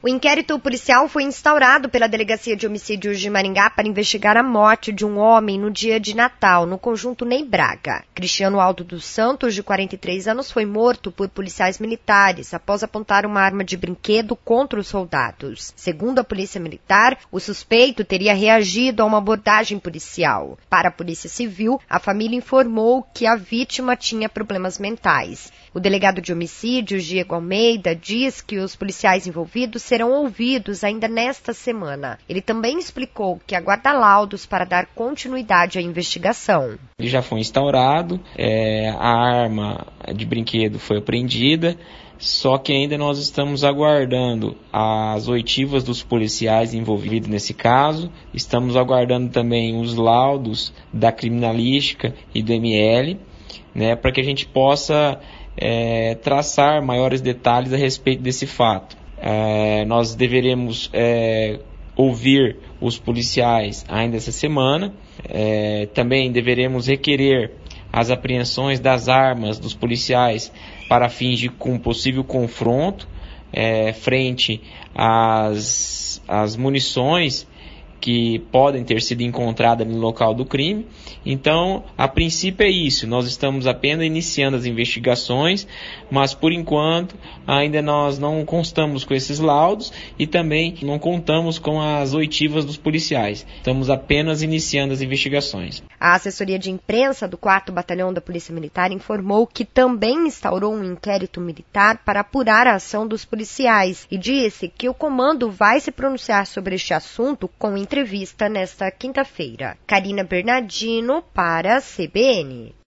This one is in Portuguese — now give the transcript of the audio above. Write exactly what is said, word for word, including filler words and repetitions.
O inquérito policial foi instaurado pela Delegacia de Homicídios de Maringá para investigar a morte de um homem no dia de Natal, no conjunto Ney Braga. Cristiano Aldo dos Santos, de quarenta e três anos, foi morto por policiais militares após apontar uma arma de brinquedo contra os soldados. Segundo a Polícia Militar, o suspeito teria reagido a uma abordagem policial. Para a Polícia Civil, a família informou que a vítima tinha problemas mentais. O delegado de homicídios, Diego Almeida, diz que os policiais envolvidos serão ouvidos ainda nesta semana. Ele também explicou que aguarda laudos para dar continuidade à investigação. Ele já foi instaurado, é, a arma de brinquedo foi apreendida, só que ainda nós estamos aguardando as oitivas dos policiais envolvidos nesse caso, estamos aguardando também os laudos da criminalística e do M L, né, para que a gente possa é, traçar maiores detalhes a respeito desse fato. É, nós deveremos é, ouvir os policiais ainda essa semana, é, também deveremos requerer as apreensões das armas dos policiais para fins de um possível confronto é, frente às, às munições que podem ter sido encontradas no local do crime. Então, a princípio é isso, nós estamos apenas iniciando as investigações, mas por enquanto ainda nós não constamos com esses laudos e também não contamos com as oitivas dos policiais. Estamos apenas iniciando as investigações. A assessoria de imprensa do quarto Batalhão da Polícia Militar informou que também instaurou um inquérito militar para apurar a ação dos policiais e disse que o comando vai se pronunciar sobre este assunto com entrevista nesta quinta-feira. Karina Bernardino para a C B N.